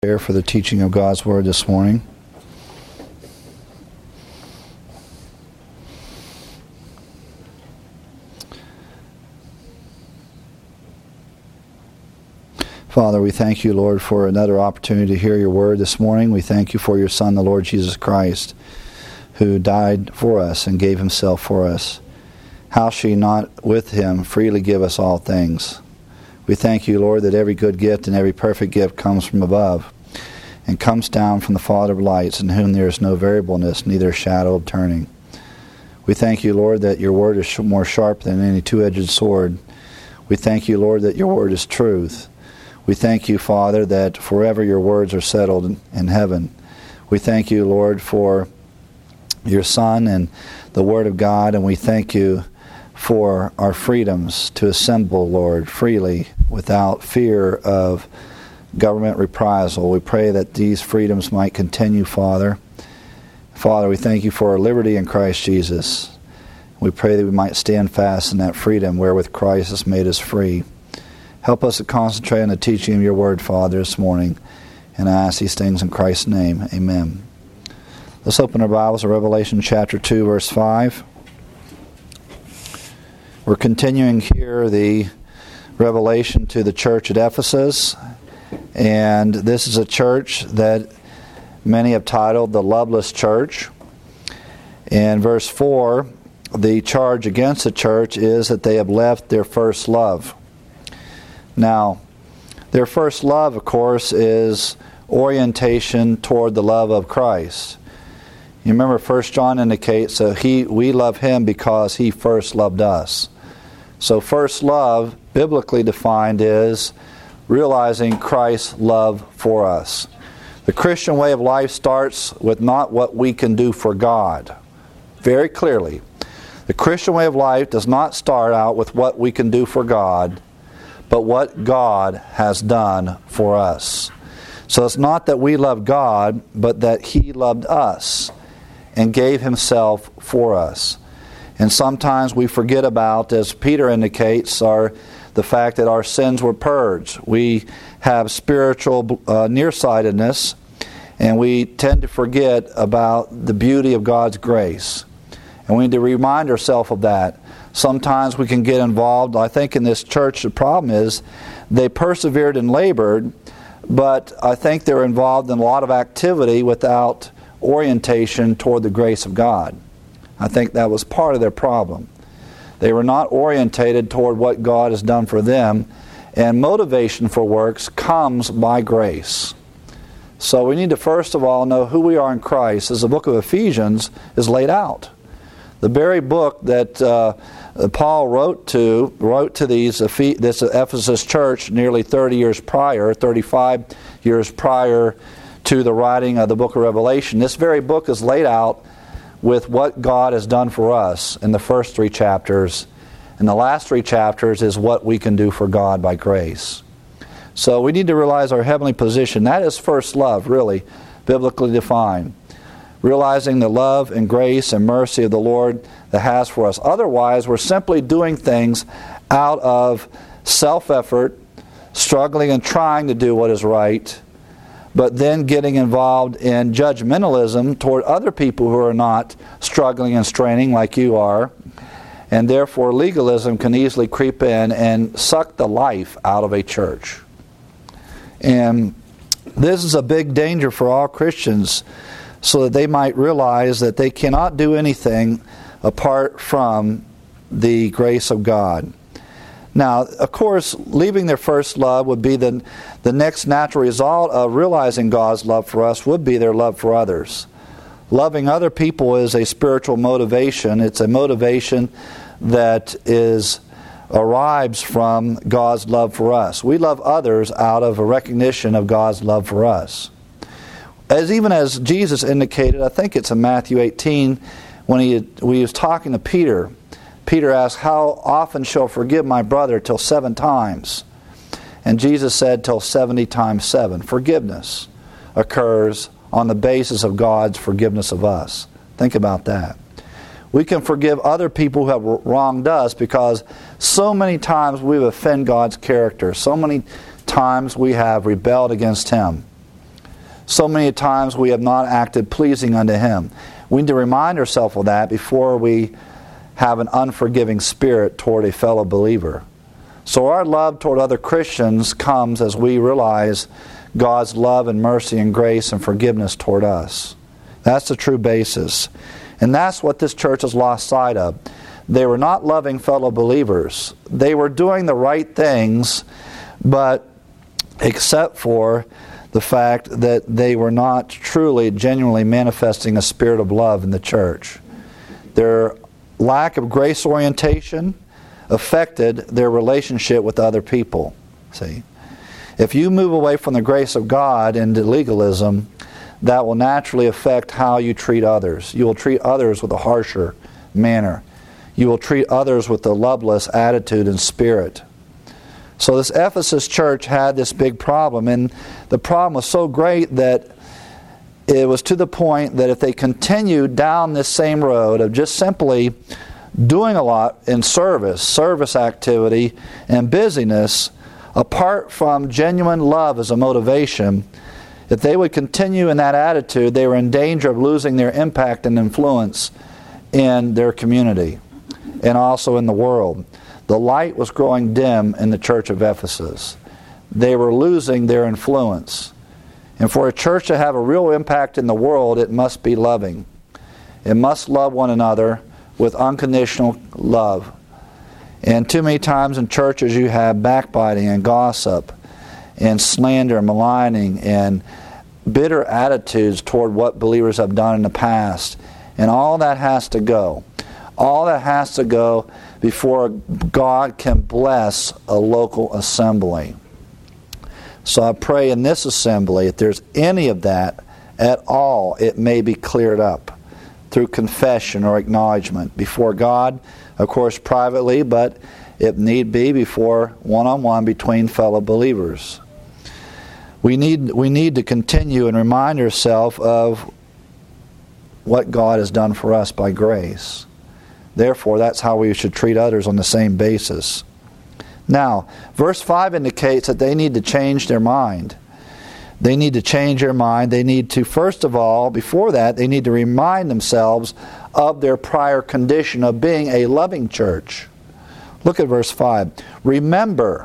Here for the teaching of God's Word this morning. Father, we thank you, Lord, for another opportunity to hear your Word this morning. We thank you for your Son, the Lord Jesus Christ, who died for us and gave himself for us. How shall he not with him freely give us all things? We thank you, Lord, that every good gift and every perfect gift comes from above and comes down from the Father of lights, in whom there is no variableness, neither shadow of turning. We thank you, Lord, that your word is more sharp than any two-edged sword. We thank you, Lord, that your word is truth. We thank you, Father, that forever your words are settled in heaven. We thank you, Lord, for your Son and the Word of God, and we thank you for our freedoms to assemble, Lord, freely without fear of government reprisal. We pray that these freedoms might continue, Father. Father, we thank you for our liberty in Christ Jesus. We pray that we might stand fast in that freedom wherewith Christ has made us free. Help us to concentrate on the teaching of your word, Father, this morning. And I ask these things in Christ's name. Amen. Let's open our Bibles to Revelation chapter 2, verse 5. We're continuing here the revelation to the church at Ephesus. And this is a church that many have titled the Loveless Church. In verse 4, the charge against the church is that they have left their first love. Now, their first love, of course, is orientation toward the love of Christ. You remember 1 John indicates that we love him because he first loved us. So first love, biblically defined, is realizing Christ's love for us. The Christian way of life starts with not what we can do for God. Very clearly. The Christian way of life does not start out with what we can do for God, but what God has done for us. So it's not that we love God, but that he loved us and gave himself for us. And sometimes we forget about, as Peter indicates, the fact that our sins were purged. We have spiritual nearsightedness, and we tend to forget about the beauty of God's grace. And we need to remind ourselves of that. Sometimes we can get involved. I think in this church the problem is they persevered and labored, but I think they're involved in a lot of activity without orientation toward the grace of God. I think that was part of their problem. They were not orientated toward what God has done for them, and motivation for works comes by grace. So we need to first of all know who we are in Christ, as the book of Ephesians is laid out. The very book that Paul wrote to this Ephesus church nearly 30 years prior, 35 years prior to the writing of the book of Revelation. This very book is laid out with what God has done for us in the first 3 chapters. And the last 3 chapters is what we can do for God by grace. So we need to realize our heavenly position. That is first love, really, biblically defined. Realizing the love and grace and mercy of the Lord that has for us. Otherwise, we're simply doing things out of self-effort, struggling and trying to do what is right, but then getting involved in judgmentalism toward other people who are not struggling and straining like you are. And therefore legalism can easily creep in and suck the life out of a church. And this is a big danger for all Christians, so that they might realize that they cannot do anything apart from the grace of God. Now, of course, leaving their first love would be the next natural result of realizing God's love for us would be their love for others. Loving other people is a spiritual motivation. It's a motivation that arrives from God's love for us. We love others out of a recognition of God's love for us. Even as Jesus indicated, I think it's in Matthew 18, when he was talking to Peter. Peter asked, "How often shall I forgive my brother? Till 7 times?" And Jesus said, "Till 70 times 7. Forgiveness occurs on the basis of God's forgiveness of us. Think about that. We can forgive other people who have wronged us because so many times we've offended God's character. So many times we have rebelled against Him. So many times we have not acted pleasing unto Him. We need to remind ourselves of that before we have an unforgiving spirit toward a fellow believer. So our love toward other Christians comes as we realize God's love and mercy and grace and forgiveness toward us. That's the true basis. And that's what this church has lost sight of. They were not loving fellow believers. They were doing the right things, but except for the fact that they were not truly, genuinely manifesting a spirit of love in the church. Their lack of grace orientation affected their relationship with other people. See, if you move away from the grace of God into legalism, that will naturally affect how you treat others. You will treat others with a harsher manner. You will treat others with a loveless attitude and spirit. So this Ephesus church had this big problem, and the problem was so great that it was to the point that if they continued down this same road of just simply doing a lot in service activity, and busyness, apart from genuine love as a motivation, if they would continue in that attitude, they were in danger of losing their impact and influence in their community and also in the world. The light was growing dim in the church of Ephesus. They were losing their influence. And for a church to have a real impact in the world, it must be loving. It must love one another with unconditional love. And too many times in churches you have backbiting and gossip and slander and maligning and bitter attitudes toward what believers have done in the past. And all that has to go. All that has to go before God can bless a local assembly. So I pray in this assembly, if there's any of that at all, it may be cleared up through confession or acknowledgement before God, of course privately, but if need be, before one-on-one between fellow believers. We need to continue and remind ourselves of what God has done for us by grace. Therefore, that's how we should treat others on the same basis. Now, verse 5 indicates that they need to change their mind. They need to change their mind. They need to, first of all, before that, they need to remind themselves of their prior condition of being a loving church. Look at verse 5. Remember.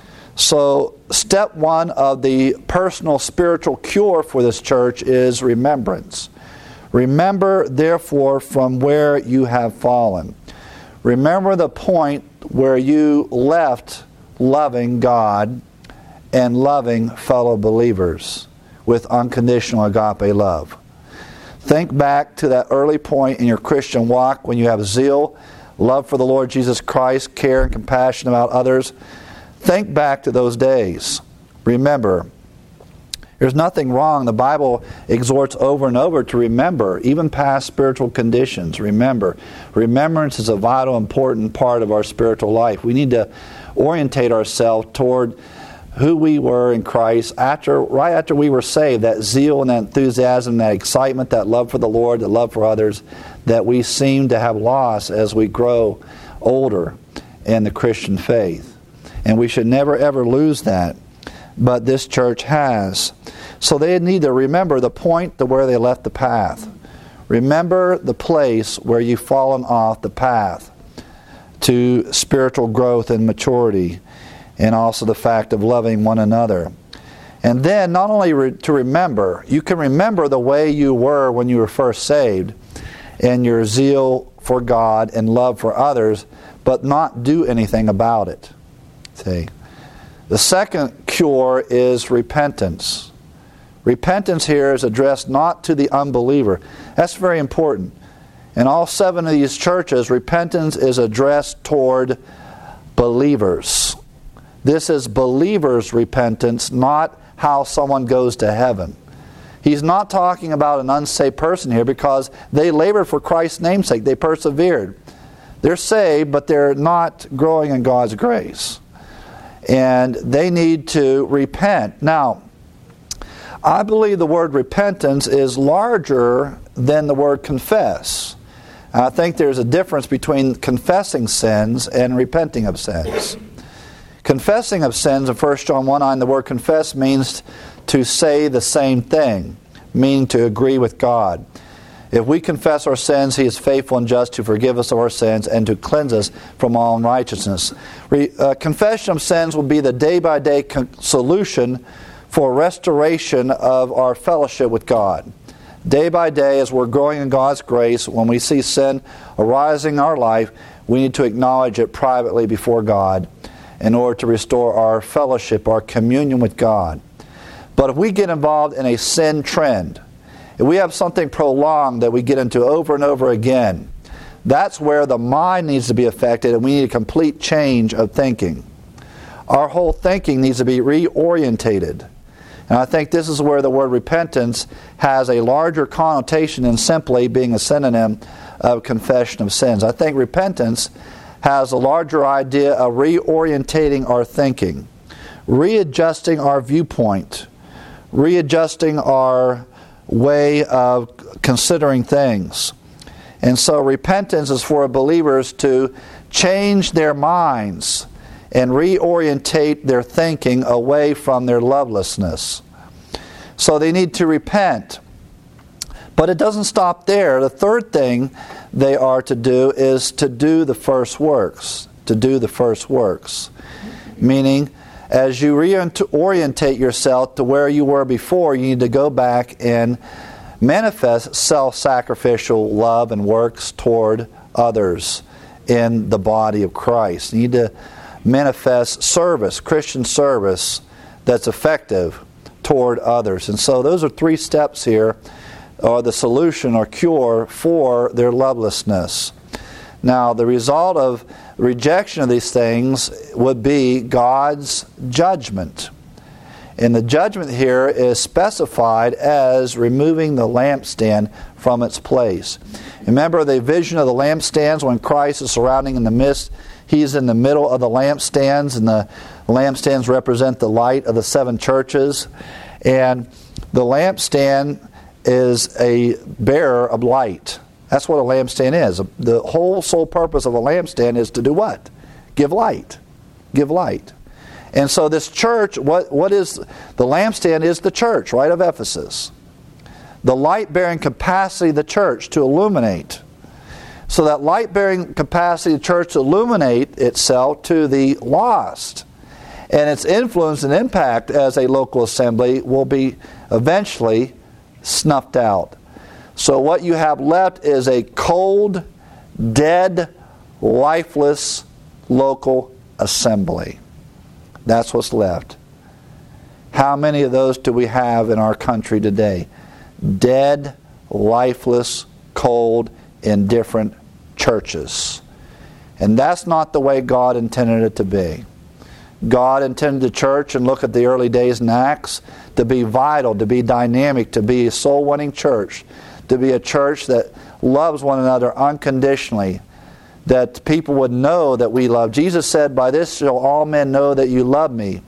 So, step one of the personal spiritual cure for this church is remembrance. Remember, therefore, from where you have fallen. Remember the point where you left loving God and loving fellow believers with unconditional agape love. Think back to that early point in your Christian walk when you have zeal, love for the Lord Jesus Christ, care and compassion about others. Think back to those days. Remember. There's nothing wrong. The Bible exhorts over and over to remember, even past spiritual conditions. Remember. Remembrance is a vital, important part of our spiritual life. We need to orientate ourselves toward who we were in Christ right after we were saved. That zeal and that enthusiasm, that excitement, that love for the Lord, the love for others, that we seem to have lost as we grow older in the Christian faith. And we should never ever lose that. But this church has. So they need to remember the point to where they left the path. Remember the place where you've fallen off the path to spiritual growth and maturity, and also the fact of loving one another. And then not only to remember, you can remember the way you were when you were first saved, and your zeal for God and love for others, but not do anything about it. See? The second cure is repentance. Repentance here is addressed not to the unbeliever. That's very important. In all 7 of these churches, repentance is addressed toward believers. This is believers' repentance, not how someone goes to heaven. He's not talking about an unsaved person here because they labored for Christ's namesake. They persevered. They're saved, but they're not growing in God's grace. And they need to repent. Now, I believe the word repentance is larger than the word confess. I think there's a difference between confessing sins and repenting of sins. Confessing of sins in 1 John 1:9, the word confess means to say the same thing, meaning to agree with God. If we confess our sins, He is faithful and just to forgive us of our sins and to cleanse us from all unrighteousness. Confession of sins will be the day-by-day solution for restoration of our fellowship with God. Day by day, as we're growing in God's grace, when we see sin arising in our life, we need to acknowledge it privately before God in order to restore our fellowship, our communion with God. But if we get involved in a sin trend, if we have something prolonged that we get into over and over again, that's where the mind needs to be affected, and we need a complete change of thinking. Our whole thinking needs to be reorientated. And I think this is where the word repentance has a larger connotation than simply being a synonym of confession of sins. I think repentance has a larger idea of reorientating our thinking, readjusting our viewpoint, readjusting our way of considering things. And so repentance is for believers to change their minds and reorientate their thinking away from their lovelessness. So they need to repent. But it doesn't stop there. The third thing they are to do is to do the first works. To do the first works. Meaning, as you reorientate yourself to where you were before, you need to go back and manifest self-sacrificial love and works toward others in the body of Christ. You need to manifest service, Christian service, that's effective toward others. And so those are three steps here, or the solution or cure for their lovelessness. Now, the result of rejection of these things would be God's judgment. And the judgment here is specified as removing the lampstand from its place. Remember the vision of the lampstands when Christ is surrounding in the midst. He's in the middle of the lampstands, and the lampstands represent the light of the seven churches. And the lampstand is a bearer of light. That's what a lampstand is. The whole sole purpose of a lampstand is to do what? Give light. Give light. And so this church, what is the lampstand? Is the church, right, of Ephesus. The light-bearing capacity of the church to illuminate. So that light-bearing capacity of the church to illuminate itself to the lost. And its influence and impact as a local assembly will be eventually snuffed out. So what you have left is a cold, dead, lifeless local assembly. That's what's left. How many of those do we have in our country today? Dead, lifeless, cold, indifferent churches. And that's not the way God intended it to be. God intended the church, and look at the early days in Acts, to be vital, to be dynamic, to be a soul-winning church, to be a church that loves one another unconditionally, that people would know that we love. Jesus said, "By this shall all men know that you love me."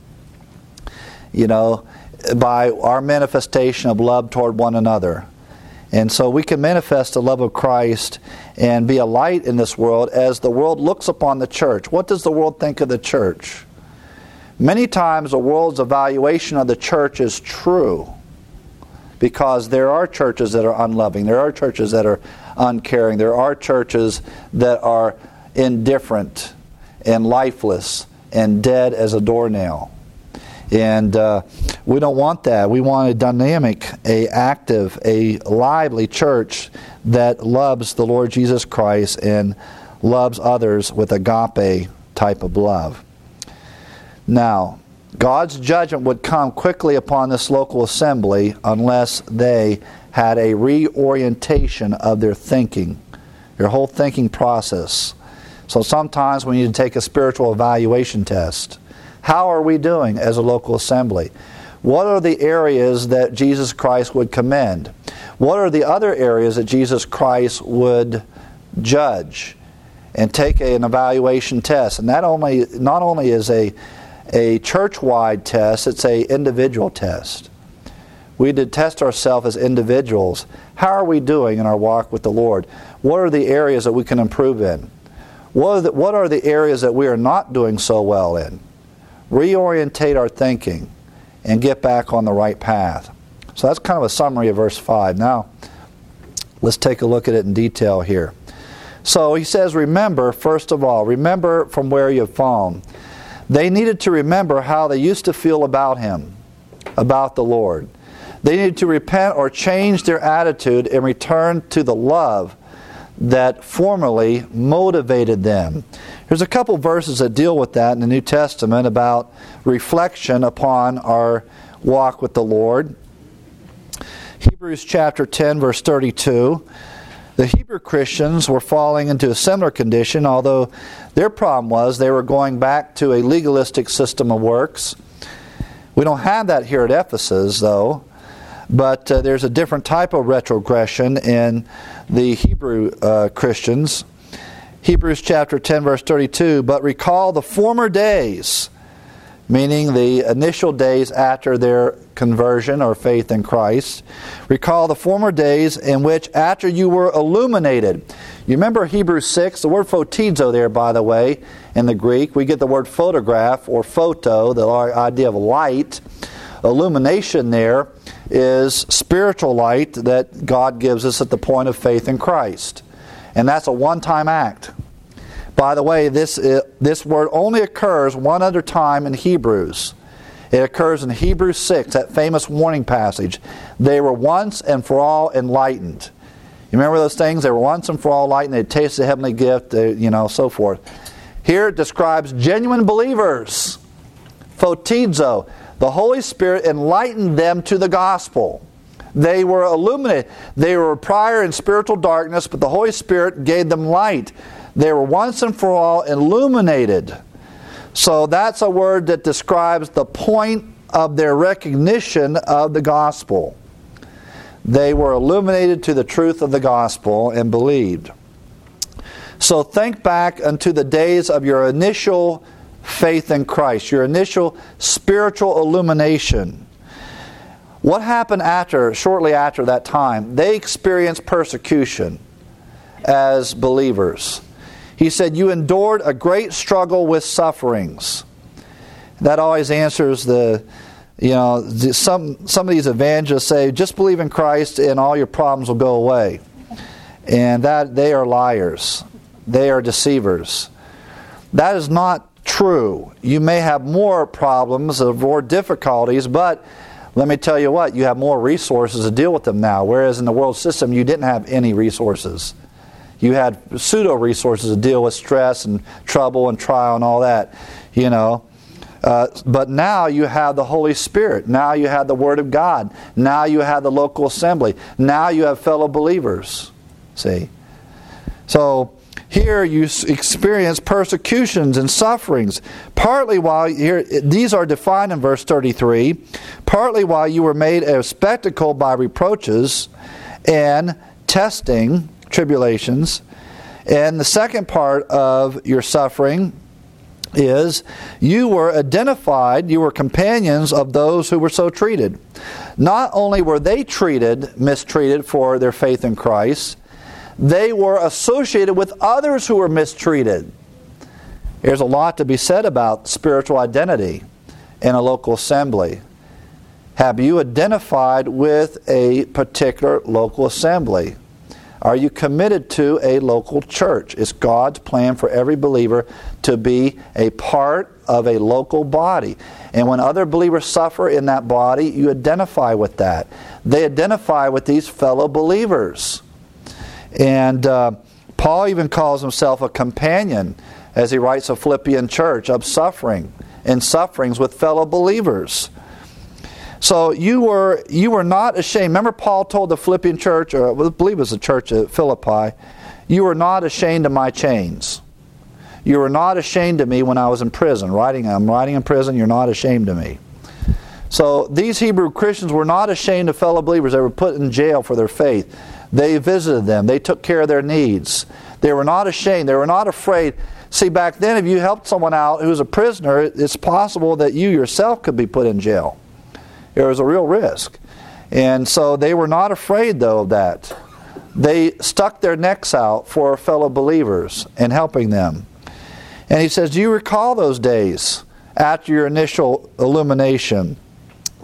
You know, by our manifestation of love toward one another. And so we can manifest the love of Christ and be a light in this world as the world looks upon the church. What does the world think of the church? Many times the world's evaluation of the church is true, because there are churches that are unloving. There are churches that are uncaring. There are churches that are indifferent and lifeless and dead as a doornail. And we don't want that. We want a dynamic, a active, a lively church that loves the Lord Jesus Christ and loves others with agape type of love. Now, God's judgment would come quickly upon this local assembly unless they had a reorientation of their thinking, their whole thinking process. So sometimes we need to take a spiritual evaluation test. How are we doing as a local assembly? What are the areas that Jesus Christ would commend? What are the other areas that Jesus Christ would judge? And take an evaluation test. And not only is a church-wide test, it's an individual test. We did test ourselves as individuals. How are we doing in our walk with the Lord? What are the areas that we can improve in? What are the areas that we are not doing so well in? Reorientate our thinking and get back on the right path. So that's kind of a summary of verse 5. Now, let's take a look at it in detail here. So he says, remember, first of all, remember from where you have fallen. They needed to remember how they used to feel about Him, about the Lord. They needed to repent or change their attitude and return to the love that formerly motivated them. There's a couple verses that deal with that in the New Testament about reflection upon our walk with the Lord. Hebrews chapter 10, verse 32. The Hebrew Christians were falling into a similar condition, although their problem was they were going back to a legalistic system of works. We don't have that here at Ephesus, though, but there's a different type of retrogression in the Hebrew Christians. Hebrews chapter 10, verse 32, but recall the former days, meaning the initial days after their conversion or faith in Christ. Recall the former days in which after you were illuminated. You remember Hebrews 6, the word photizo there, by the way, in the Greek. We get the word photograph or photo, the idea of light. Illumination there is spiritual light that God gives us at the point of faith in Christ. And that's a one-time act. By the way, this word only occurs one other time in Hebrews. It occurs in Hebrews 6, that famous warning passage. They were once and for all enlightened. You remember those things? They were once and for all enlightened. They tasted the heavenly gift, so forth. Here it describes genuine believers. Photizo. The Holy Spirit enlightened them to the gospel. They were illuminated. They were prior in spiritual darkness, but the Holy Spirit gave them light. They were once and for all illuminated. So that's a word that describes the point of their recognition of the gospel. They were illuminated to the truth of the gospel and believed. So think back unto the days of your initial faith in Christ, your initial spiritual illumination. What happened shortly after that time? They experienced persecution as believers. He said, you endured a great struggle with sufferings. That always answers some of these evangelists say, just believe in Christ and all your problems will go away. And that they are liars. They are deceivers. That is not true. You may have more problems or more difficulties, but let me tell you what, you have more resources to deal with them now, whereas in the world system you didn't have any resources. You had pseudo-resources to deal with stress and trouble and trial and all that, But now you have the Holy Spirit. Now you have the Word of God. Now you have the local assembly. Now you have fellow believers. See? So here you experience persecutions and sufferings. Partly while these are defined in verse 33. Partly while you were made a spectacle by reproaches and testing, tribulations. And the second part of your suffering is you were identified, you were companions of those who were so treated. Not only were they mistreated for their faith in Christ, they were associated with others who were mistreated. There's a lot to be said about spiritual identity in a local assembly. Have you identified with a particular local assembly? Are you committed to a local church? It's God's plan for every believer to be a part of a local body. And when other believers suffer in that body, you identify with that. They identify with these fellow believers. And Paul even calls himself a companion, as he writes a Philippian church, of suffering and sufferings with fellow believers. So you were not ashamed. Remember Paul told the Philippian church, or I believe it was the church at Philippi, you were not ashamed of my chains. You were not ashamed of me when I was in prison. I'm writing in prison, you're not ashamed of me. So these Hebrew Christians were not ashamed of fellow believers. They were put in jail for their faith. They visited them. They took care of their needs. They were not ashamed. They were not afraid. See, back then if you helped someone out who was a prisoner, it's possible that you yourself could be put in jail. There was a real risk. And so they were not afraid, though, of that. They stuck their necks out for fellow believers and helping them. And he says, do you recall those days after your initial illumination?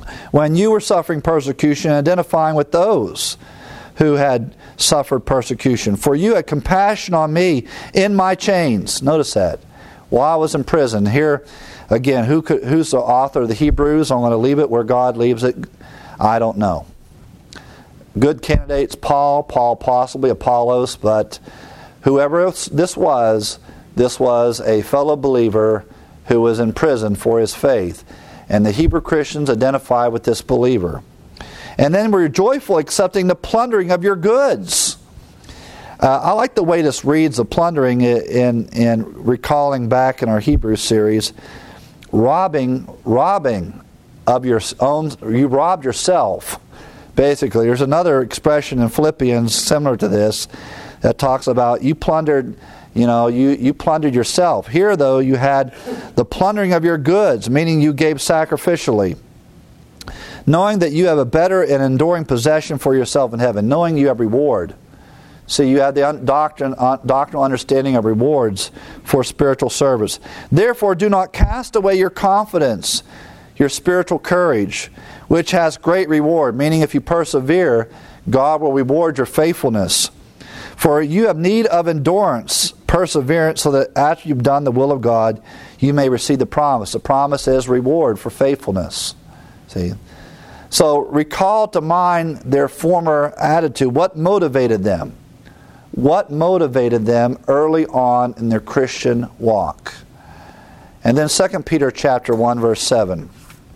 when you were suffering persecution, identifying with those who had suffered persecution. For you had compassion on me in my chains. Notice that. While I was in prison. Here, again, who's the author of the Hebrews? I'm going to leave it where God leaves it. I don't know. Good candidates, Paul possibly, Apollos, but whoever else this was a fellow believer who was in prison for his faith. And the Hebrew Christians identify with this believer. And then we're joyful accepting the plundering of your goods. I like the way this reads, the plundering, in recalling back in our Hebrew series. Robbing of your own, you robbed yourself. Basically, there's another expression in Philippians similar to this that talks about you plundered, you plundered yourself. Here, though, you had the plundering of your goods, meaning you gave sacrificially. Knowing that you have a better and enduring possession for yourself in heaven. Knowing you have reward. See, you have the doctrinal understanding of rewards for spiritual service. Therefore, do not cast away your confidence, your spiritual courage, which has great reward. Meaning, if you persevere, God will reward your faithfulness. For you have need of endurance, perseverance, so that after you've done the will of God, you may receive the promise. The promise is reward for faithfulness. See? So recall to mind their former attitude. What motivated them? What motivated them early on in their Christian walk? And then 2 Peter chapter 1, verse 7.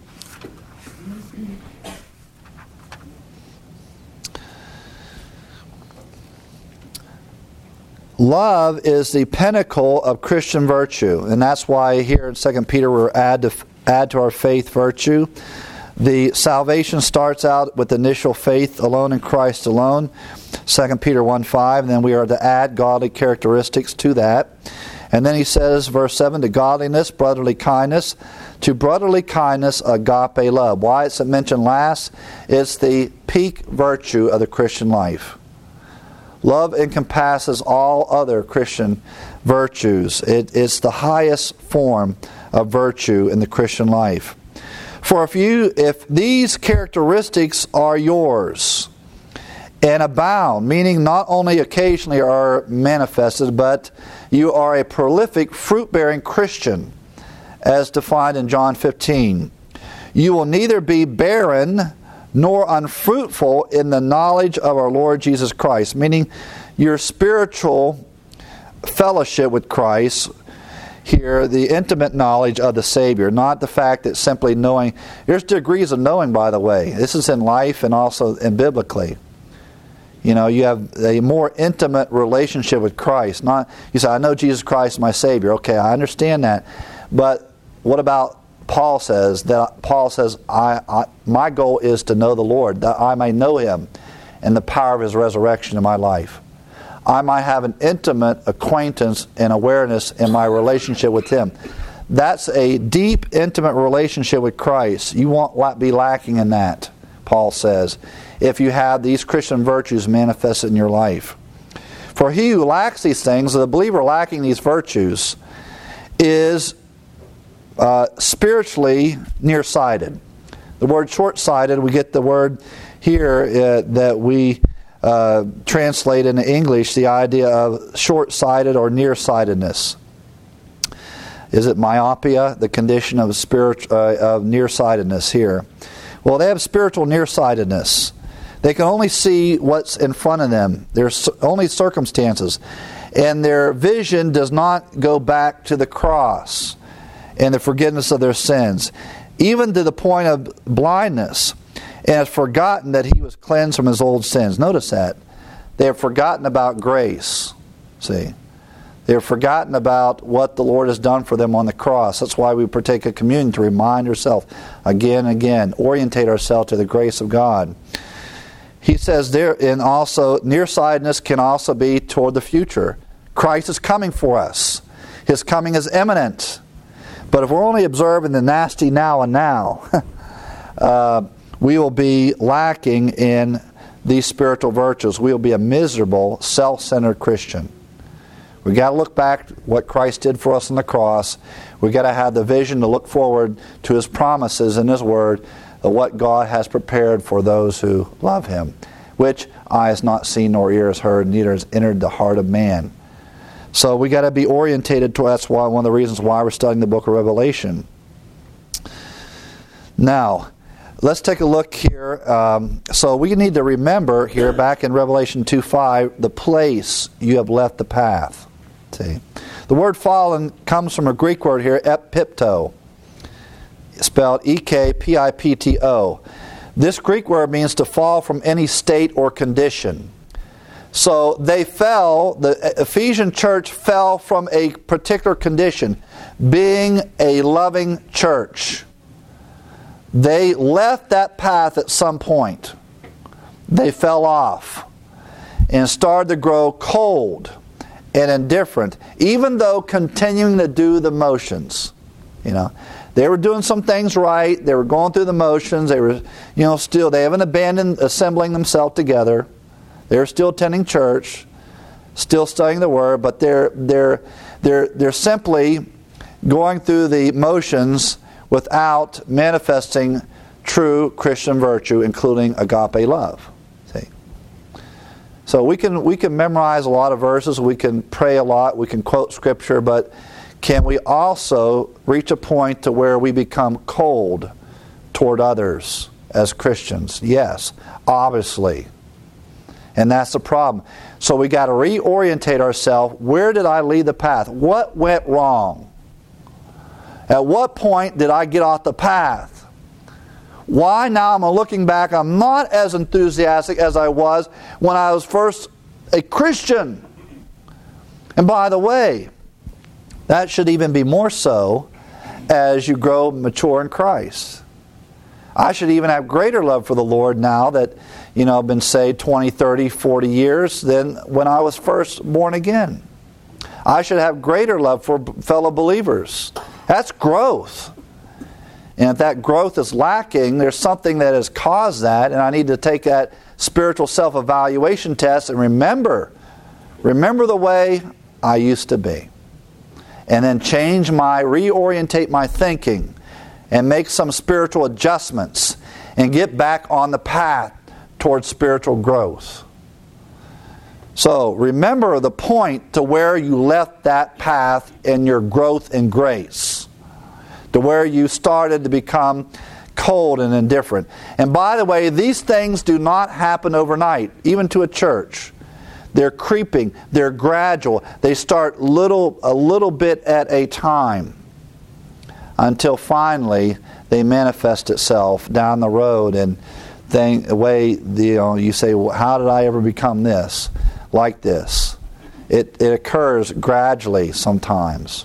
Love is the pinnacle of Christian virtue. And that's why here in 2 Peter we're add to our faith virtue. The salvation starts out with initial faith alone in Christ alone, 2 Peter 1:5, and then we are to add godly characteristics to that. And then he says, verse 7, to godliness, brotherly kindness, to brotherly kindness, agape love. Why it's mentioned last? It's the peak virtue of the Christian life. Love encompasses all other Christian virtues. It's the highest form of virtue in the Christian life. For if these characteristics are yours and abound, meaning not only occasionally are manifested, but you are a prolific fruit-bearing Christian, as defined in John 15, you will neither be barren nor unfruitful in the knowledge of our Lord Jesus Christ, meaning your spiritual fellowship with Christ. Here, the intimate knowledge of the Savior, not the fact that simply knowing. There's degrees of knowing, by the way. This is in life and also in biblically. You have a more intimate relationship with Christ. Not you say, I know Jesus Christ is my Savior. Okay, I understand that. But what about Paul says? That Paul says, my goal is to know the Lord, that I may know Him and the power of His resurrection in my life. I might have an intimate acquaintance and awareness in my relationship with Him. That's a deep, intimate relationship with Christ. You won't be lacking in that, Paul says, if you have these Christian virtues manifested in your life. For he who lacks these things, the believer lacking these virtues, is spiritually nearsighted. The word short-sighted, we get the word here that we translate into English, the idea of short-sighted or nearsightedness. Is it myopia, the condition of of nearsightedness here? Well, they have spiritual nearsightedness. They can only see what's in front of them. There's only circumstances. And their vision does not go back to the cross and the forgiveness of their sins, even to the point of blindness, and has forgotten that he was cleansed from his old sins. Notice that. They have forgotten about grace. See? They have forgotten about what the Lord has done for them on the cross. That's why we partake of communion, to remind ourselves again and again, orientate ourselves to the grace of God. He says there, and also nearsightedness can also be toward the future. Christ is coming for us. His coming is imminent. But if we're only observing the nasty now and now, we will be lacking in these spiritual virtues. We will be a miserable, self-centered Christian. We've got to look back what Christ did for us on the cross. We've got to have the vision to look forward to His promises in His Word, of what God has prepared for those who love Him, which eye has not seen nor ear has heard, neither has entered the heart of man. So we got to be orientated to, that's why one of the reasons why we're studying the book of Revelation. Now, let's take a look here. So we need to remember here back in Revelation 2:5, the place you have left the path. See, the word fallen comes from a Greek word here, epipto, spelled E-K-P-I-P-T-O. This Greek word means to fall from any state or condition. So they fell, the Ephesian church fell from a particular condition, being a loving church. They left that path at some point. They fell off and started to grow cold and indifferent, even though continuing to do the motions. You know, they were doing some things right. They were going through the motions. They were, still, they haven't abandoned assembling themselves together. They're still attending church, still studying the Word, but they're simply going through the motions without manifesting true Christian virtue, including agape love. See? So we can memorize a lot of verses, we can pray a lot, we can quote Scripture, but can we also reach a point to where we become cold toward others as Christians? Yes, obviously. And that's the problem. So we got to reorientate ourselves. Where did I leave the path? What went wrong? At what point did I get off the path? Why now I'm looking back, I'm not as enthusiastic as I was when I was first a Christian. And by the way, that should even be more so as you grow mature in Christ. I should even have greater love for the Lord now that, I've been saved 20, 30, 40 years than when I was first born again. I should have greater love for fellow believers. That's growth. And if that growth is lacking, there's something that has caused that, and I need to take that spiritual self-evaluation test and remember the way I used to be. And then reorientate my thinking and make some spiritual adjustments and get back on the path towards spiritual growth. So remember the point to where you left that path in your growth in grace, to where you started to become cold and indifferent. And by the way, these things do not happen overnight, even to a church. They're creeping, they're gradual. They start a little bit at a time until finally they manifest itself down the road and you say, well, how did I ever become this? Like this. It occurs gradually sometimes.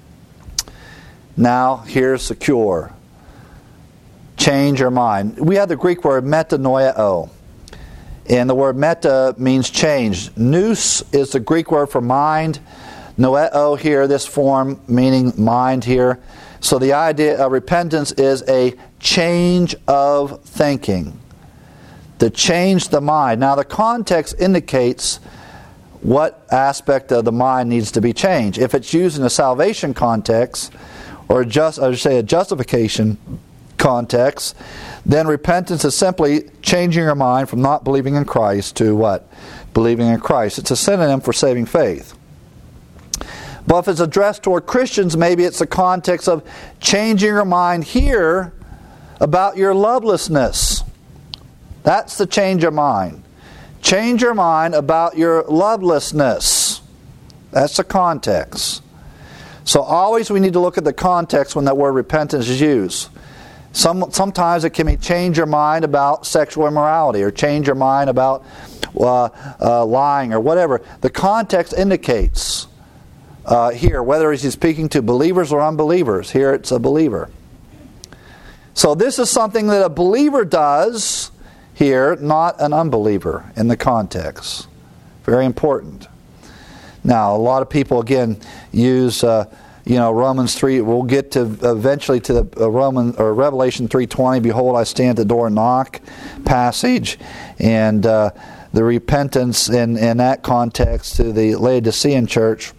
Now, here's the cure. Change your mind. We have the Greek word metanoeo. And the word meta means change. Nous is the Greek word for mind. Noeo here, this form meaning mind here. So the idea of repentance is a change of thinking. To change the mind. Now the context indicates what aspect of the mind needs to be changed. If it's used in a salvation context, or a justification context, then repentance is simply changing your mind from not believing in Christ to what? Believing in Christ. It's a synonym for saving faith. But if it's addressed toward Christians, maybe it's the context of changing your mind here about your lovelessness. That's the change of mind. Change your mind about your lovelessness. That's the context. So always we need to look at the context when that word repentance is used. Sometimes it can be change your mind about sexual immorality or change your mind about lying or whatever. The context indicates here, whether he's speaking to believers or unbelievers. Here it's a believer. So this is something that a believer does here, not an unbeliever in the context. Very important. Now, a lot of people, again, use Romans 3. We'll get to eventually to the Revelation 3:20. Behold, I stand at the door and knock passage, and the repentance in that context to the Laodicean church.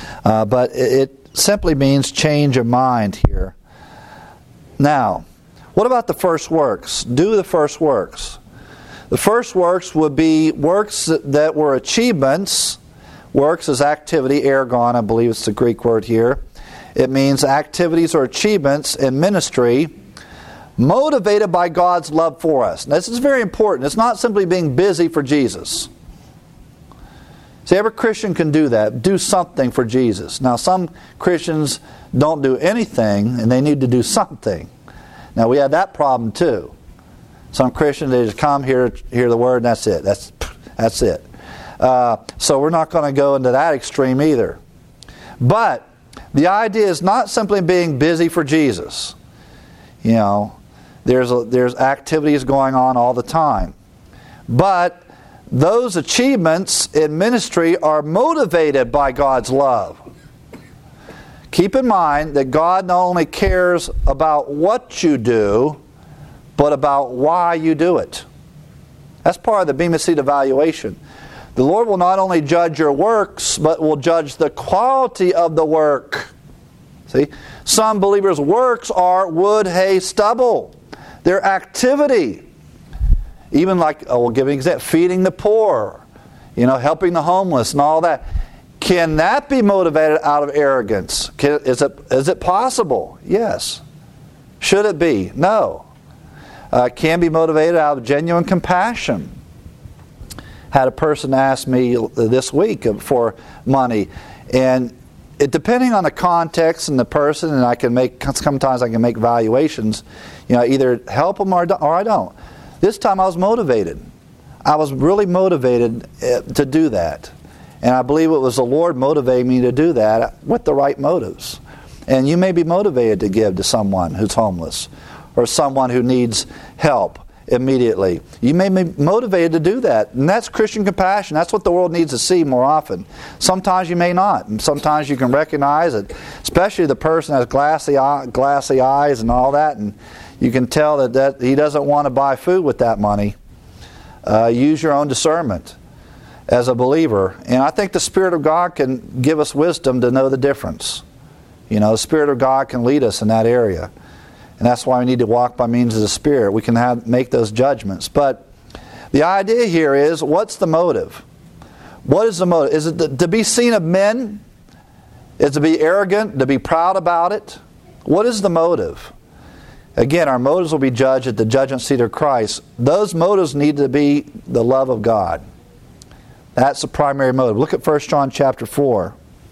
But it simply means change of mind here. Now, What about the first works? Do the first works. The first works would be works that were achievements. Works is activity, ergon, I believe it's the Greek word here. It means activities or achievements in ministry motivated by God's love for us. Now, this is very important. It's not simply being busy for Jesus. See, every Christian can do that, do something for Jesus. Now, some Christians don't do anything, and they need to do something. Now, we have that problem too. Some Christians, they just come here, hear the word, and that's it. That's it. So we're not going to go into that extreme either. But the idea is not simply being busy for Jesus. You know, there's activities going on all the time. But those achievements in ministry are motivated by God's love. Keep in mind that God not only cares about what you do, but about why you do it. That's part of the Bema Seat evaluation. The Lord will not only judge your works, but will judge the quality of the work. See? Some believers' works are wood, hay, stubble. Their activity. Even like, we'll give an example, feeding the poor, helping the homeless and all that. Can that be motivated out of arrogance? Is it possible? Yes. Should it be? No. Can be motivated out of genuine compassion. Had a person ask me this week for money, and depending on the context and the person, and sometimes I can make valuations. Either help them or I don't. This time I was motivated. I was really motivated to do that. And I believe it was the Lord motivating me to do that with the right motives. And you may be motivated to give to someone who's homeless or someone who needs help immediately. You may be motivated to do that. And that's Christian compassion. That's what the world needs to see more often. Sometimes you may not. And sometimes you can recognize it, especially the person has glassy eyes and all that, and you can tell that he doesn't want to buy food with that money. Use your own discernment as a believer. And I think the Spirit of God can give us wisdom to know the difference. The Spirit of God can lead us in that area. And that's why we need to walk by means of the Spirit. We can make those judgments. But the idea here is, what's the motive? What is the motive? Is it to be seen of men? Is it to be arrogant? To be proud about it? What is the motive? Again, our motives will be judged at the judgment seat of Christ. Those motives need to be the love of God. That's the primary motive. Look at 1 John chapter 4.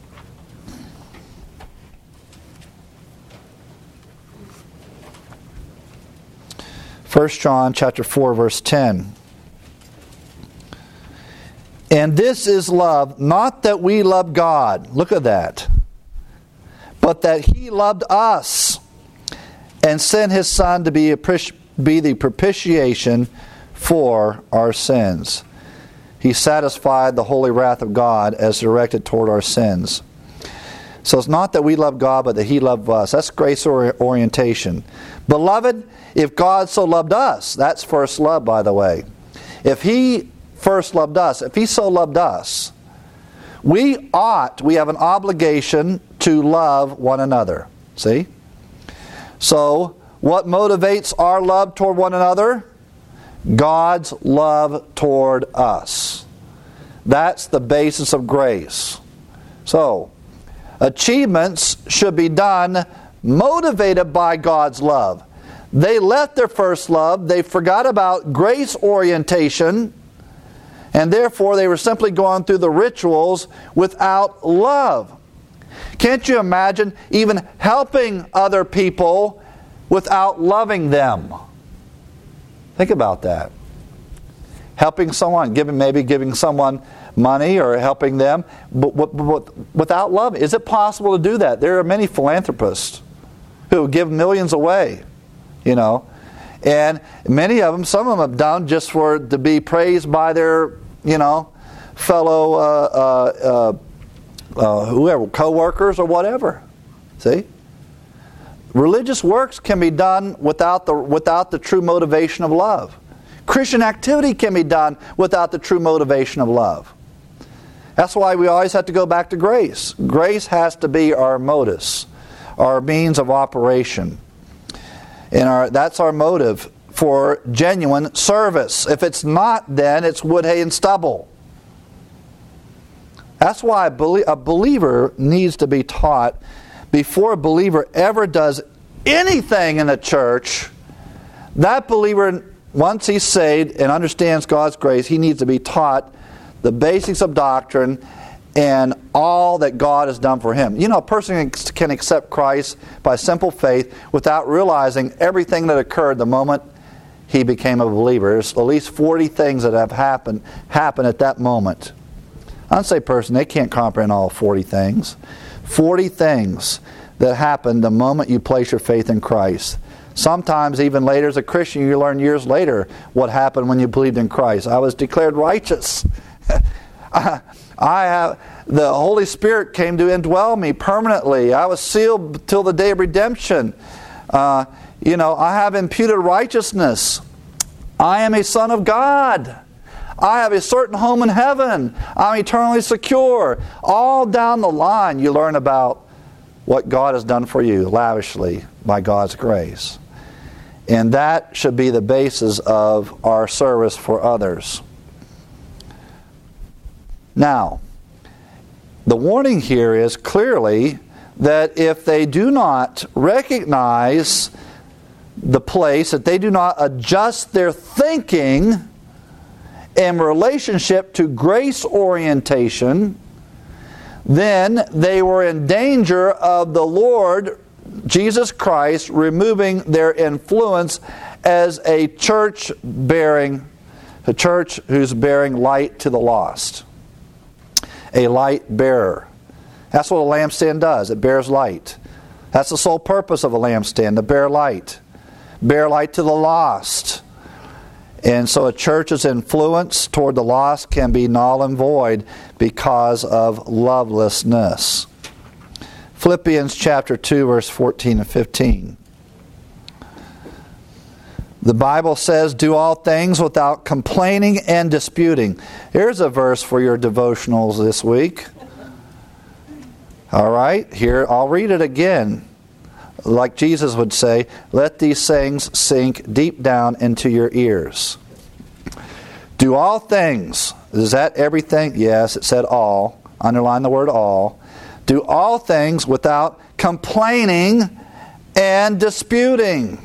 1 John chapter 4, verse 10. And this is love, not that we love God. Look at that. But that He loved us and sent His Son to be the propitiation for our sins. He satisfied the holy wrath of God as directed toward our sins. So it's not that we love God, but that He loved us. That's grace orientation. Beloved, if God so loved us, that's first love, by the way. If He first loved us, if He so loved us, we have an obligation to love one another. See? So, what motivates our love toward one another? God's love toward us. That's the basis of grace. So, achievements should be done motivated by God's love. They left their first love, they forgot about grace orientation, and therefore they were simply going through the rituals without love. Can't you imagine even helping other people without loving them? Think about that. Helping someone, giving someone money or helping them, but without love. Is it possible to do that? There are many philanthropists who give millions away, and many of them, some of them have done just to be praised by their, fellow whoever, co-workers or whatever. See? Religious works can be done without the true motivation of love. Christian activity can be done without the true motivation of love. That's why we always have to go back to grace. Grace has to be our modus, our means of operation. And that's our motive for genuine service. If it's not, then it's wood, hay, and stubble. That's why a believer needs to be taught before a believer ever does anything in the church. That believer, once he's saved and understands God's grace, he needs to be taught the basics of doctrine and all that God has done for him. You know, a person can accept Christ by simple faith without realizing everything that occurred the moment he became a believer. There's at least 40 things that have happened at that moment. Unsaved person, they can't comprehend all 40 things. 40 things that happen the moment you place your faith in Christ. Sometimes even later as a Christian, you learn years later what happened when you believed in Christ. I was declared righteous. The Holy Spirit came to indwell me permanently. I was sealed till the day of redemption. I have imputed righteousness. I am a son of God. I have a certain home in heaven. I'm eternally secure. All down the line you learn about what God has done for you lavishly by God's grace. And that should be the basis of our service for others. Now, the warning here is clearly that if they do not recognize the place, that they do not adjust their thinking in relationship to grace orientation, then they were in danger of the Lord Jesus Christ removing their influence as a church who's bearing light to the lost. A light bearer. That's what a lampstand does. It bears light. That's the sole purpose of a lampstand, to bear light. Bear light to the lost. And so a church's influence toward the lost can be null and void because of lovelessness. Philippians chapter 2, verse 14 and 15. The Bible says, do all things without complaining and disputing. Here's a verse for your devotionals this week. All right, here, I'll read it again. Like Jesus would say, let these sayings sink deep down into your ears. Do all things. Is that everything? Yes, it said all. Underline the word all. Do all things without complaining and disputing.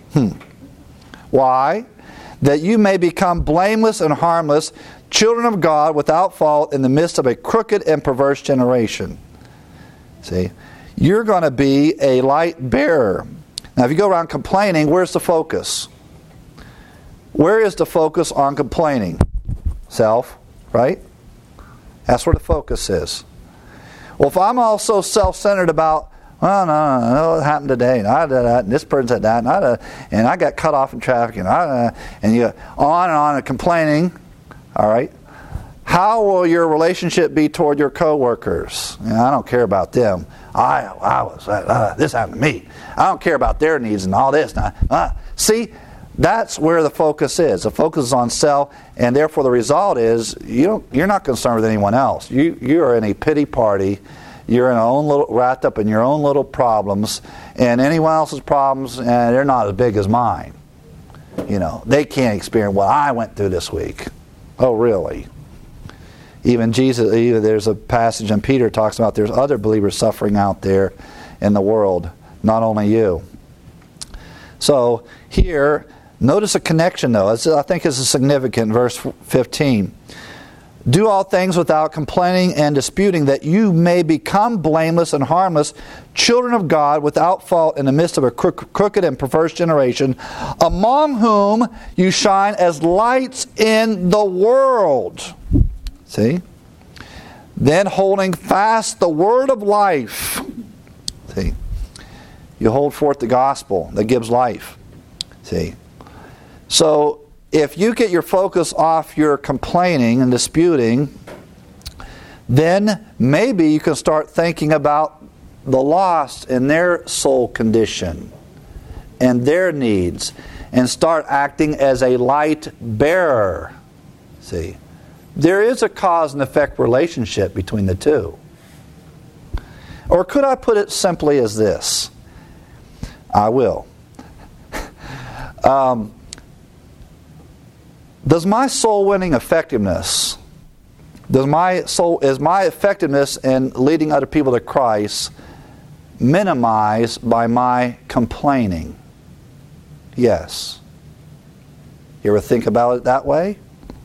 Why? That you may become blameless and harmless, children of God without fault in the midst of a crooked and perverse generation. See? You're going to be a light bearer. Now if you go around complaining, where's the focus? Where is the focus on complaining? Self, right? That's where the focus is. Well, if I'm also self-centered about, well, no, it happened today, and I did that, and this person said that, and I got cut off in traffic, and you on and complaining, all right? How will your relationship be toward your coworkers? I don't care about them. This happened to me. I don't care about their needs and all this. See, that's where the focus is. The focus is on self, and therefore the result is you're not concerned with anyone else. You are in a pity party. You're wrapped up in your own little problems, and anyone else's problems, they're not as big as mine. They can't experience what I went through this week. Oh, really? Even Jesus, there's a passage in Peter talks about there's other believers suffering out there in the world, not only you. So here, notice a connection though. I think this is significant, verse 15. Do all things without complaining and disputing, that you may become blameless and harmless, children of God without fault in the midst of a crooked and perverse generation, among whom you shine as lights in the world. See? Then holding fast the word of life. See? You hold forth the gospel that gives life. See? So, if you get your focus off your complaining and disputing, then maybe you can start thinking about the lost and their soul condition and their needs, and start acting as a light bearer. See? There is a cause and effect relationship between the two. Or could I put it simply as this? I will. Does my soul winning effectiveness, is my effectiveness in leading other people to Christ minimized by my complaining? Yes. You ever think about it that way?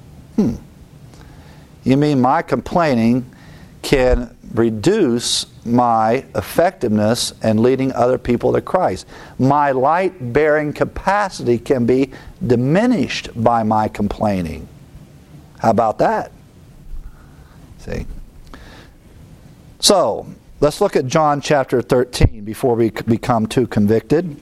You mean my complaining can reduce my effectiveness in leading other people to Christ? My light-bearing capacity can be diminished by my complaining. How about that? See? So, let's look at John chapter 13 before we become too convicted.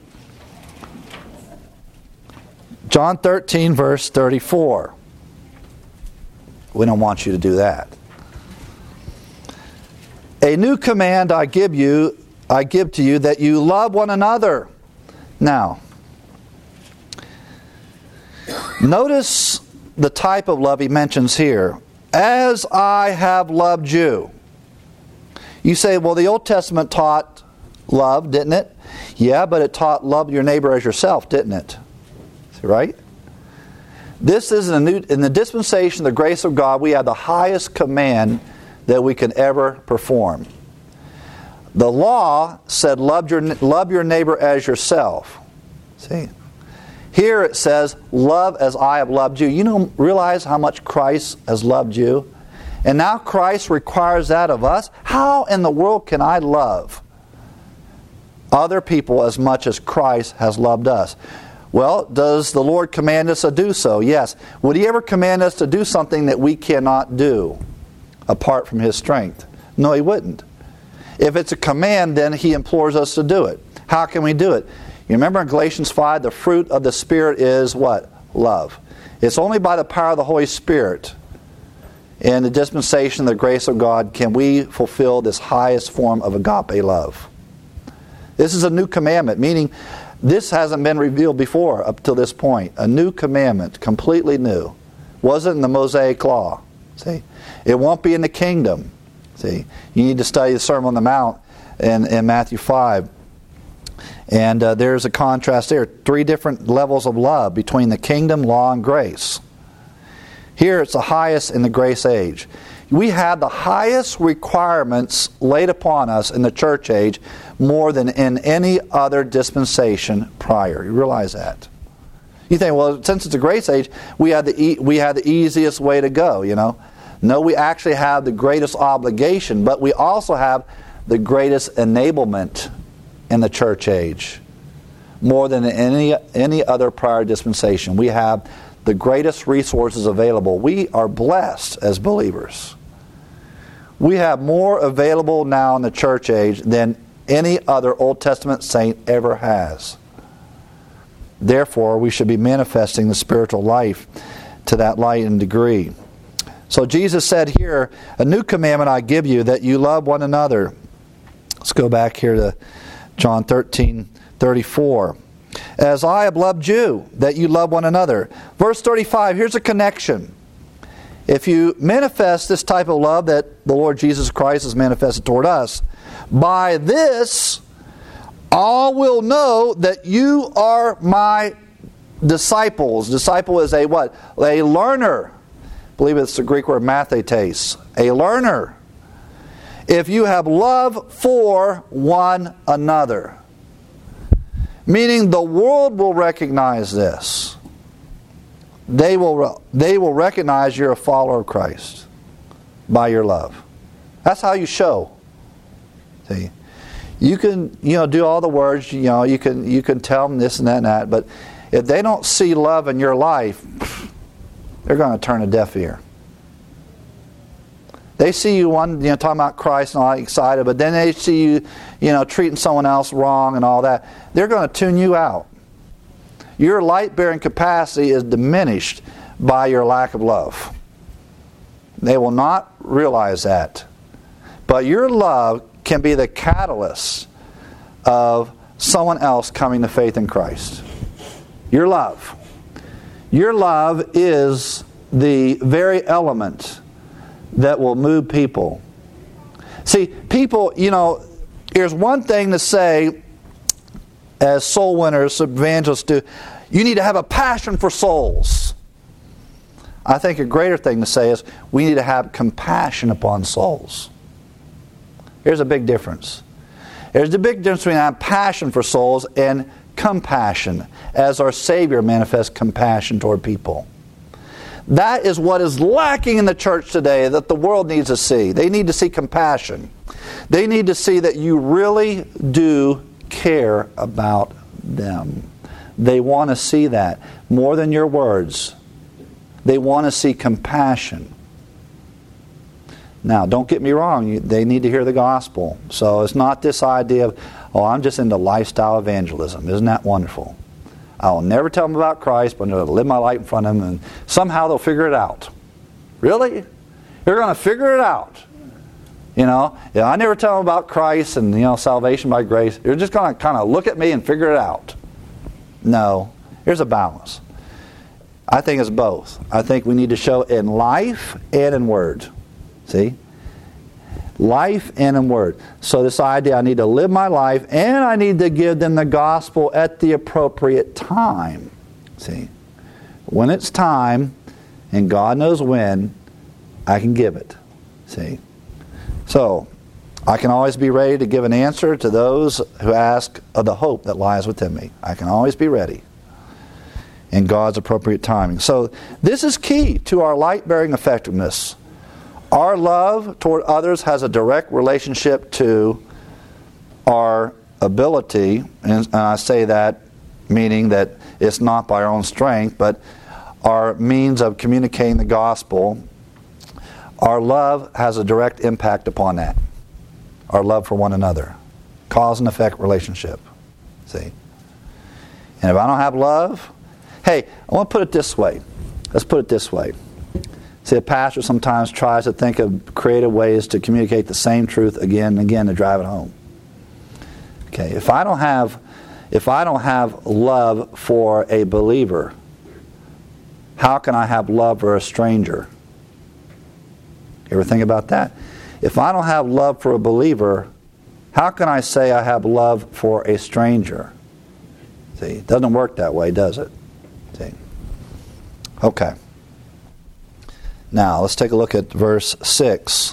John 13, verse 34. We don't want you to do that. A new command I give to you, that you love one another. Now, notice the type of love he mentions here. As I have loved you. You say, well, the Old Testament taught love, didn't it? Yeah, but it taught love your neighbor as yourself, didn't it? Right? This is in the dispensation of the grace of God, we have the highest command that we can ever perform. The law said, love your neighbor as yourself. See? Here it says, love as I have loved you. You realize how much Christ has loved you? And now Christ requires that of us. How in the world can I love other people as much as Christ has loved us? Well, does the Lord command us to do so? Yes. Would He ever command us to do something that we cannot do apart from His strength? No, He wouldn't. If it's a command, then He implores us to do it. How can we do it? You remember in Galatians 5, the fruit of the Spirit is what? Love. It's only by the power of the Holy Spirit and the dispensation of the grace of God can we fulfill this highest form of agape love. This is a new commandment, meaning this hasn't been revealed before up till this point. A new commandment, completely new. Wasn't in the Mosaic Law. See? It won't be in the kingdom. See? You need to study the Sermon on the Mount in Matthew 5. And there's a contrast there. 3 different levels of love between the kingdom, law, and grace. Here it's the highest in the grace age. We have the highest requirements laid upon us in the church age more than in any other dispensation prior. You realize that? You think, well, since it's a grace age, we have the easiest way to go, No, we actually have the greatest obligation, but we also have the greatest enablement in the church age. More than any other prior dispensation. We have the greatest resources available. We are blessed as believers. We have more available now in the church age than any other Old Testament saint ever has. Therefore, we should be manifesting the spiritual life to that light and degree. So Jesus said here, a new commandment I give you, that you love one another. Let's go back here to John 13:34. As I have loved you, that you love one another. Verse 35, here's a connection. If you manifest this type of love that the Lord Jesus Christ has manifested toward us, by this all will know that you are my disciples. Disciple is a what? A learner. I believe it's the Greek word mathetes. A learner. If you have love for one another. Meaning the world will recognize this. They will recognize you're a follower of Christ by your love. That's how you show. See, you can do all the words. You can tell them this and that and that. But if they don't see love in your life, they're going to turn a deaf ear. They see you talking about Christ and all excited, but then they see you, treating someone else wrong and all that. They're going to tune you out. Your light-bearing capacity is diminished by your lack of love. They will not realize that. But your love can be the catalyst of someone else coming to faith in Christ. Your love. Your love is the very element that will move people. See, people, here's one thing to say as soul winners, evangelists do. You need to have a passion for souls. I think a greater thing to say is we need to have compassion upon souls. Here's a big difference. There's a big difference between having passion for souls and compassion, as our Savior manifests compassion toward people. That is what is lacking in the church today that the world needs to see. They need to see compassion. They need to see that you really do care about them. They want to see that more than your words. They want to see compassion. Now, don't get me wrong. They need to hear the gospel. So it's not this idea of, oh, I'm just into lifestyle evangelism. Isn't that wonderful? I will never tell them about Christ, but I'm going to live my life in front of them, and somehow they'll figure it out. Really? You're going to figure it out. I never tell them about Christ and, salvation by grace. You're just going to kind of look at me and figure it out. No. Here's a balance. I think it's both. I think we need to show in life and in word. See? Life and in word. So this idea, I need to live my life and I need to give them the gospel at the appropriate time. See? When it's time, and God knows when, I can give it. See? So, I can always be ready to give an answer to those who ask of the hope that lies within me. I can always be ready in God's appropriate timing. So, this is key to our light-bearing effectiveness. Our love toward others has a direct relationship to our ability, and I say that meaning that it's not by our own strength, but our means of communicating the gospel. Our love has a direct impact upon that. Our love for one another. Cause and effect relationship. See? And if I don't have love, hey, I want to put it this way. Let's put it this way. See, a pastor sometimes tries to think of creative ways to communicate the same truth again and again to drive it home. Okay, if I don't have love for a believer, how can I have love for a stranger? You ever think about that? If I don't have love for a believer, how can I say I have love for a stranger? See, it doesn't work that way, does it? See? Okay. Now, let's take a look at verse 6.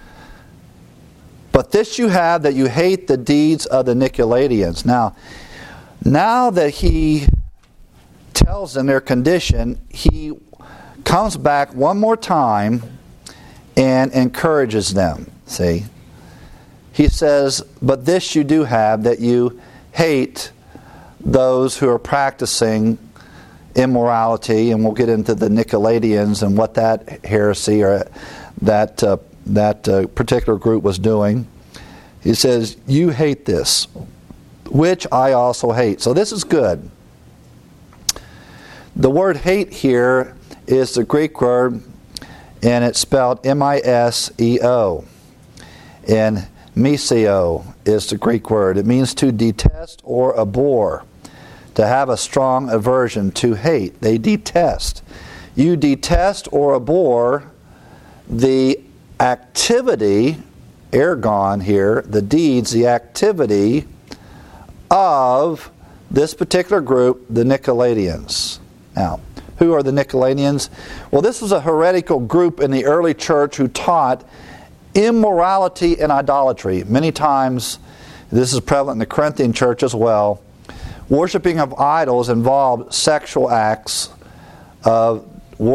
But this you have, that you hate the deeds of the Nicolaitans. Now that he tells them their condition, he comes back one more time and encourages them. See? He says, but this you do have, that you hate those who are practicing immorality, and we'll get into the Nicolaitans and what that heresy or that particular group was doing. He says, you hate this, which I also hate. So this is good. The word hate here is the Greek word, and it's spelled M-I-S-E-O. And miseo is the Greek word. It means to detest or abhor. To have a strong aversion, to hate. They detest. You detest or abhor the activity, ergon here, the deeds, the activity of this particular group, the Nicolaitans. Now, who are the Nicolaitans? Well, this was a heretical group in the early church who taught immorality and idolatry. Many times, this is prevalent in the Corinthian church as well. Worshipping of idols involved sexual acts of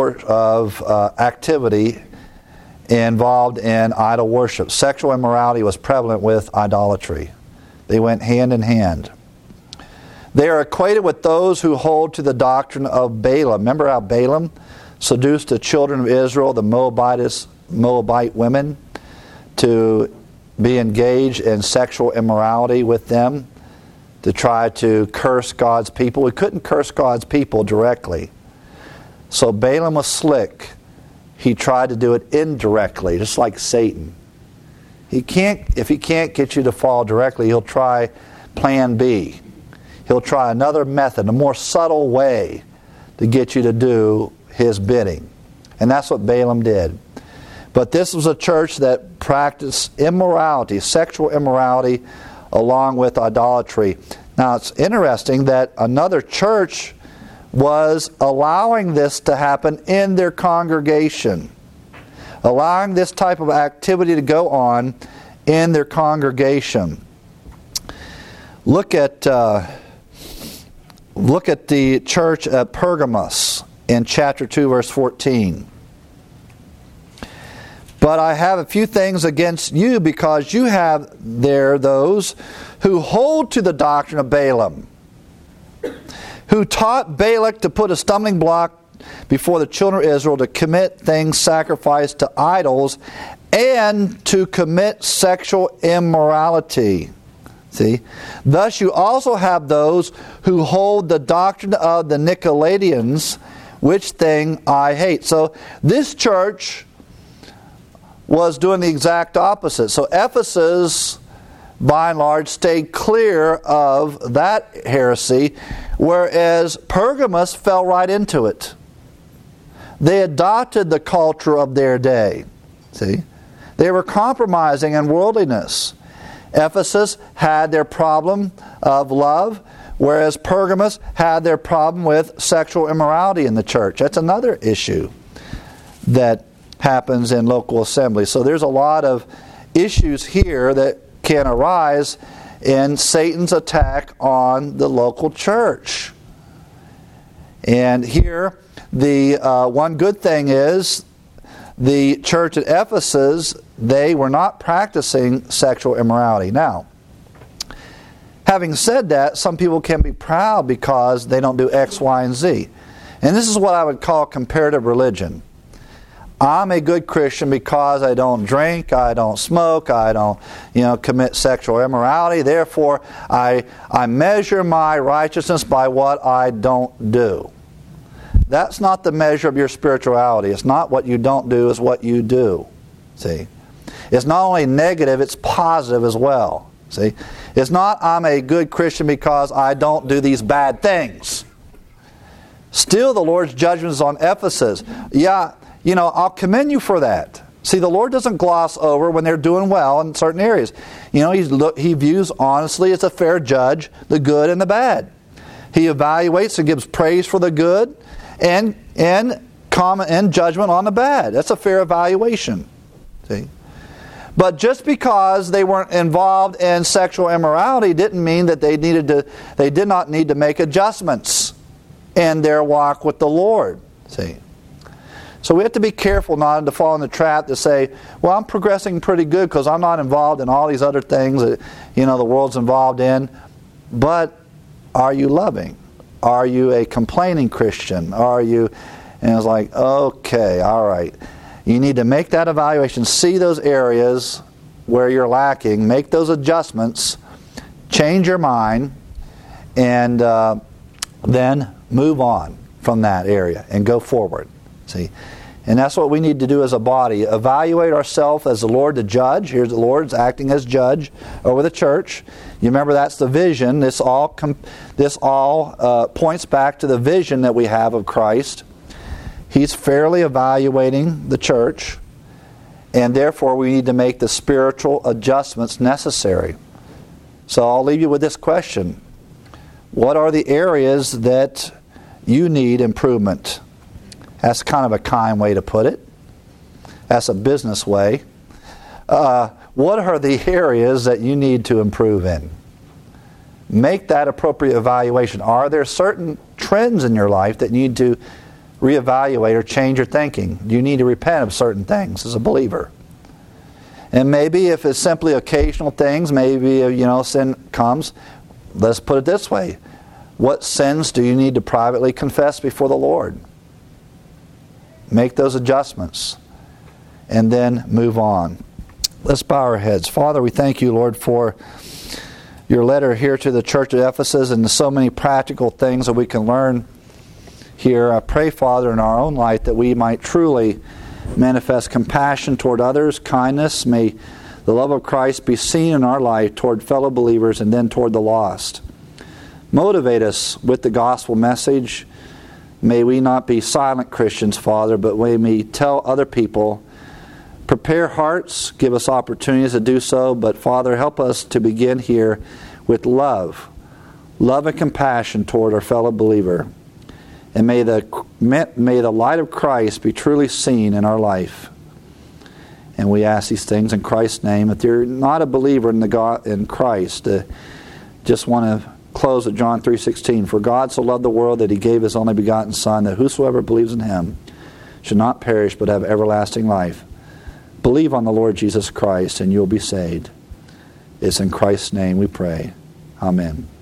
activity involved in idol worship. Sexual immorality was prevalent with idolatry. They went hand in hand. They are equated with those who hold to the doctrine of Balaam. Remember how Balaam seduced the children of Israel, the Moabite women, to be engaged in sexual immorality with them? To try to curse God's people. We couldn't curse God's people directly. So Balaam was slick. He tried to do it indirectly, just like Satan. If he can't get you to fall directly, he'll try plan B. He'll try another method, a more subtle way to get you to do his bidding. And that's what Balaam did. But this was a church that practiced immorality, sexual immorality, along with idolatry. Now it's interesting that another church was allowing this to happen in their congregation, allowing this type of activity to go on in their congregation. Look at the church at Pergamos in chapter 2, verse 14. But I have a few things against you, because you have there those who hold to the doctrine of Balaam, who taught Balak to put a stumbling block before the children of Israel, to commit things sacrificed to idols, and to commit sexual immorality. See? Thus you also have those who hold the doctrine of the Nicolaitans, which thing I hate. So this church was doing the exact opposite. So Ephesus, by and large, stayed clear of that heresy, whereas Pergamos fell right into it. They adopted the culture of their day. See? They were compromising in worldliness. Ephesus had their problem of love, whereas Pergamos had their problem with sexual immorality in the church. That's another issue that happens in local assemblies. So there's a lot of issues here that can arise in Satan's attack on the local church. And here, the one good thing is the church at Ephesus, they were not practicing sexual immorality. Now, having said that, some people can be proud because they don't do X, Y, and Z. And this is what I would call comparative religion. I'm a good Christian because I don't drink, I don't smoke, I don't, commit sexual immorality. Therefore, I measure my righteousness by what I don't do. That's not the measure of your spirituality. It's not what you don't do, it's what you do. See? It's not only negative, it's positive as well. See? It's not I'm a good Christian because I don't do these bad things. Still, the Lord's judgment is on Ephesus. Yeah, I'll commend you for that. See, the Lord doesn't gloss over when they're doing well in certain areas. He views honestly as a fair judge the good and the bad. He evaluates and gives praise for the good and comment and judgment on the bad. That's a fair evaluation. See? But just because they weren't involved in sexual immorality didn't mean that they did not need to make adjustments in their walk with the Lord. See? So we have to be careful not to fall in the trap to say, well, I'm progressing pretty good because I'm not involved in all these other things that the world's involved in. But are you loving? Are you a complaining Christian? And it's like, okay, all right. You need to make that evaluation, see those areas where you're lacking, make those adjustments, change your mind, and then move on from that area and go forward. See? And that's what we need to do as a body. Evaluate ourselves as the Lord the judge. Here's the Lord's acting as judge over the church. You remember that's the vision. This all points back to the vision that we have of Christ. He's fairly evaluating the church, and therefore we need to make the spiritual adjustments necessary. So I'll leave you with this question. What are the areas that you need improvement? That's kind of a kind way to put it. That's a business way. What are the areas that you need to improve in? Make that appropriate evaluation. Are there certain trends in your life that you need to reevaluate or change your thinking? Do you need to repent of certain things as a believer? And maybe if it's simply occasional things, maybe sin comes. Let's put it this way. What sins do you need to privately confess before the Lord? Make those adjustments and then move on. Let's bow our heads. Father, we thank you, Lord, for your letter here to the church at Ephesus and so many practical things that we can learn here. I pray, Father, in our own life that we might truly manifest compassion toward others, kindness. May the love of Christ be seen in our life toward fellow believers and then toward the lost. Motivate us with the gospel message. May we not be silent Christians, Father, but may we tell other people. Prepare hearts, give us opportunities to do so, but Father, help us to begin here with love and compassion toward our fellow believer. And may the light of Christ be truly seen in our life. And we ask these things in Christ's name. If you're not a believer in Christ, just want to close at John 3:16. For God so loved the world that He gave His only begotten Son, that whosoever believes in Him should not perish but have everlasting life. Believe on the Lord Jesus Christ and you'll be saved. It's in Christ's name we pray. Amen.